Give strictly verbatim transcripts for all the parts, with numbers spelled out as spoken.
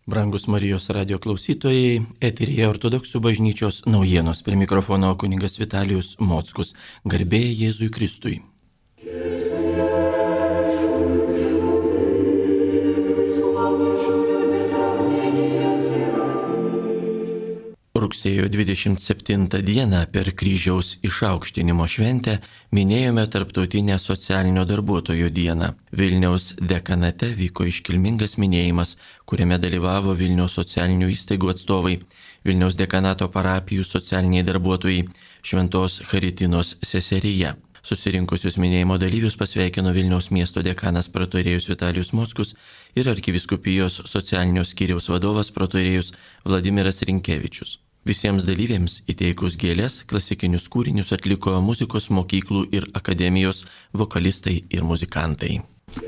Brangus Marijos radio klausytojai, eteryje Ortodoksų bažnyčios naujienos, prie mikrofono kunigas Vitalijus Mockus. Garbė Jėzui Kristui. Rugsėjo dvidešimt septintą dieną per kryžiaus išaukštinimo šventę minėjome Tarptautinę socialinio darbuotojo dieną. Vilniaus dekanate vyko iškilmingas minėjimas, kuriame dalyvavo Vilniaus socialinių įstaigų atstovai, Vilniaus dekanato parapijų socialiniai darbuotojai, Šventos Charitinos seserija. Susirinkusius minėjimo dalyvius pasveikino Vilniaus miesto dekanas pratorėjus Vitalijus Mockus ir arkivyskupijos socialinio skyriaus vadovas pratorėjus Vladimiras Rinkevičius. Visiems dalyviams įteikus gėlės klasikinius kūrinius atliko muzikos mokyklų ir akademijos vokalistai ir muzikantai.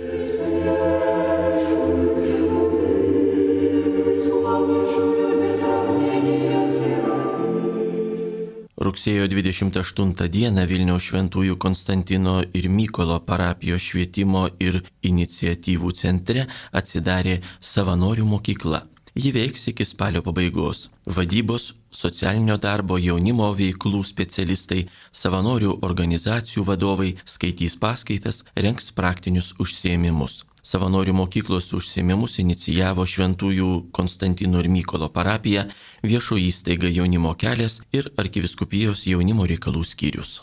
Rugsėjo dvidešimt aštuntą dieną Vilniaus šventųjų Konstantino ir Mykolo parapijos švietimo ir iniciatyvų centre atsidarė savanorių mokykla. Ji veiks iki spalio pabaigos. Vadybos, socialinio darbo, jaunimo veiklų specialistai, savanorių organizacijų vadovai skaitys paskaitas, rengs praktinius užsiėmimus. Savanorių mokyklos užsiėmimus inicijavo Šventųjų Konstantino ir Mykolo parapija, viešo įstaiga Jaunimo kelias ir arkivyskupijos jaunimo reikalų skyrius.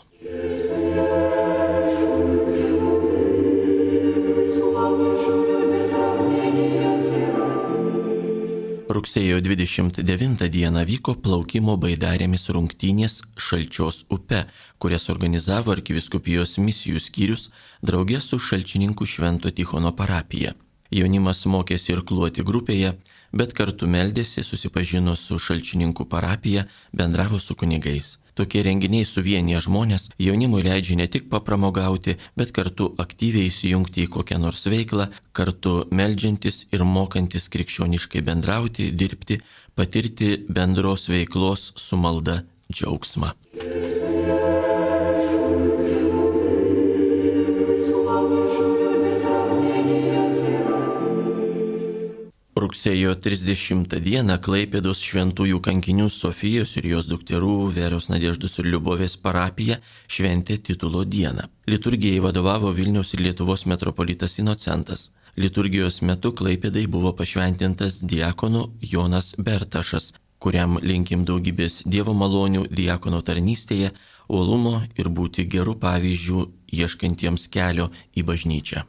Rugsėjo dvidešimt devintą dieną vyko plaukimo baidarėmis rungtynės Šalčios upe, kurias organizavo arkivyskupijos misijų skyrius draugė su Šalčininkų Švento Tichono parapija. Jaunimas mokėsi irkluoti grupėje, bet kartu meldėsi, susipažino su Šalčininkų parapija, bendravo su kunigais. Tokie renginiai suvienyje žmonės, jaunimui leidžia ne tik papramogauti, bet kartu aktyviai įsijungti į kokią nors veiklą, kartu meldžiantis ir mokantis krikščioniškai bendrauti, dirbti, patirti bendros veiklos su malda džiaugsmą. Rugsėjo trisdešimtą dieną Klaipėdos šventųjų kankinių Sofijos ir jos dukterų Veros Nadeždos ir Liubovės parapija šventė titulo dieną. Liturgijai vadovavo Vilniaus ir Lietuvos metropolitas Inocentas. Liturgijos metu Klaipėdai buvo pašventintas diakonu Jonas Bertašas, kuriam linkim daugybės Dievo malonių diakono tarnystėje, uolumo ir būti gerų pavyzdžių ieškantiems kelio į bažnyčią.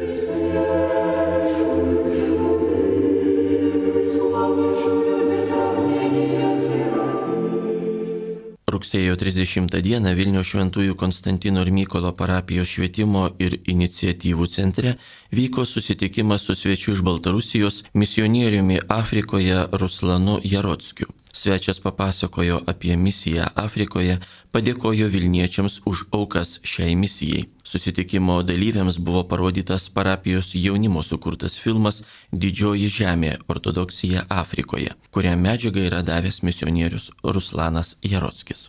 Rugsėjo trisdešimtą dieną Vilniaus šventųjų Konstantino ir Mykolo parapijos švietimo ir iniciatyvų centre vyko susitikimas su svečiu iš Baltarusijos misionieriumi Afrikoje Ruslanu Jarockiu. Svečias papasakojo apie misiją Afrikoje, padėkojo Vilniečiams už aukas šiai misijai. Susitikimo dalyviams buvo parodytas parapijos jaunimo sukurtas filmas Didžioji žemė – ortodoksija Afrikoje, kurią medžiagą yra davęs misionierius Ruslanas Jarockis.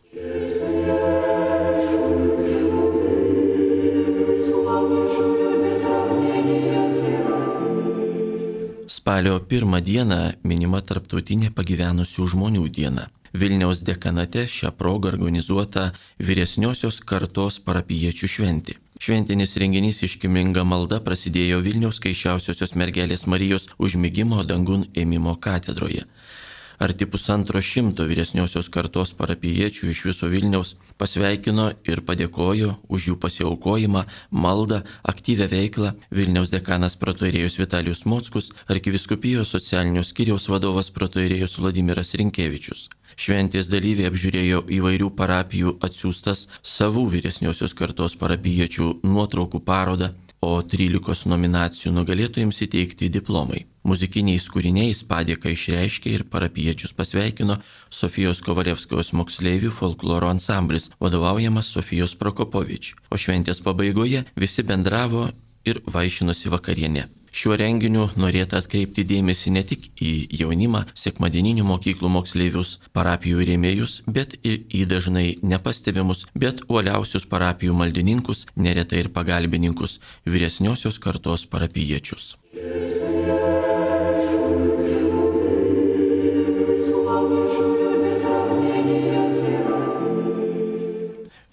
Spalio pirmą dieną minima Tarptautinė pagyvenusių žmonių diena. Vilniaus dekanate šią progą organizuota vyresniosios kartos parapijiečių šventė. Šventinis renginys iškilminga malda prasidėjo Vilniaus Skaisčiausiosios mergelės Marijos užmigimo dangun ėmimo katedroje. Arti pusantro šimto vyresniosios kartos parapijiečių iš viso Vilniaus pasveikino ir padėkojo už jų pasiaukojimą, maldą, aktyvią veiklą Vilniaus dekanas pratorėjus Vitalijus Mockus, arkivyskupijos socialinio skyriaus vadovas pratorėjus Vladimiras Rinkevičius. Šventės dalyviai apžiūrėjo įvairių parapijų atsiųstas savų vyresniosios kartos parapijiečių nuotraukų parodą, o trylikos nominacijų nugalėtojams įteikti diplomai. Muzikiniais kūriniais padėką išreiškė ir parapijiečius pasveikino Sofijos Kovalevskos moksleivių folkloro ansamblis, vadovaujamas Sofijos Prokopovič. O šventės pabaigoje visi bendravo ir vaišinosi vakarienė. Šiuo renginiu norėta atkreipti dėmesį ne tik į jaunimą, sekmadieninių mokyklų moksleivius, parapijų rėmėjus, bet ir į dažnai nepastebimus, bet uoliausius parapijų maldininkus, neretai ir pagalbininkus, vyresniosios kartos parapijiečius.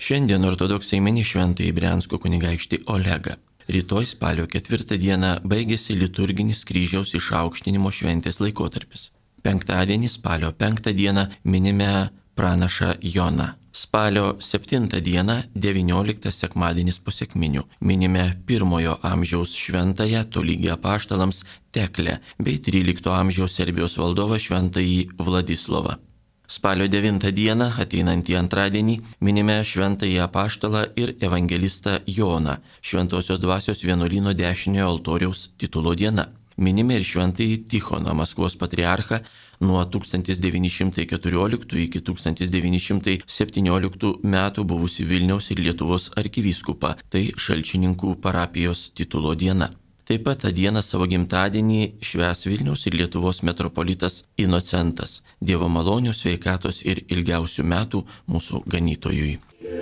Šiandien ortodoksai mini šventąjį Briansko kunigaikštį Olegą. Rytoj spalio ketvirtą dieną baigėsi liturginis kryžiaus išaukštinimo šventės laikotarpis. Penktadienį spalio penktą dieną minime pranašą Joną. Spalio septintą dieną, devynioliktas sekmadienis po sekminių, minime pirmojo amžiaus šventąją tolygį apaštalams Teklę bei trylikto amžiaus Serbijos valdovą šventąjį Vladislovą. Spalio devintą dieną, ateinantį antradienį, minime šventąjį apaštalą ir evangelistą Joną, Šventosios dvasios vienuolyno dešiniojo altoriaus titulo diena. Minime ir šventąjį Tichoną, Maskvos patriarchą, nuo tūkstantis devyni šimtai keturioliktų iki tūkstantis devyni šimtai septynioliktų metų buvusi Vilniaus ir Lietuvos arkivyskupą, tai Šalčininkų parapijos titulo diena. Taip pat tą dieną savo gimtadienį švęs Vilniaus ir Lietuvos metropolitas Inocentas. Dievo malonios, sveikatos ir ilgiausių metų mūsų ganytojui.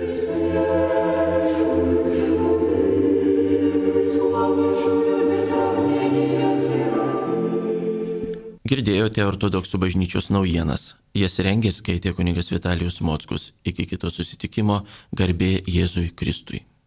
Girdėjote ortodoksų bažnyčios naujienas. Jas rengė ir skaitė kunigas Vitalijus Mockus. Iki kito susitikimo, garbė Jėzui Kristui.